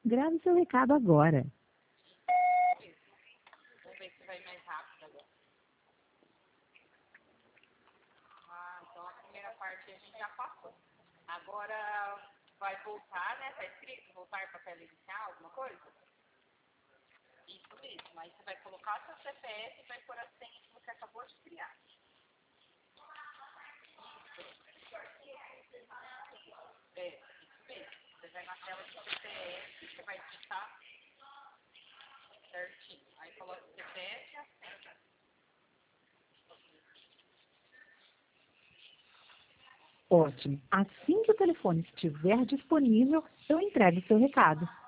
Grave seu recado agora. Vamos ver se vai mais rápido agora. Então a primeira parte a gente já passou. Agora vai voltar, né? Tá escrito voltar para a tela inicial, alguma coisa? Isso mesmo. Aí você vai colocar seu CPF e vai pôr a senha que você acabou de criar. Isso mesmo. Você vai na tela do CPF, você vai digitar certinho. Aí coloca o CPF e a senha. Ótimo. Assim que o telefone estiver disponível, eu entrego o seu recado.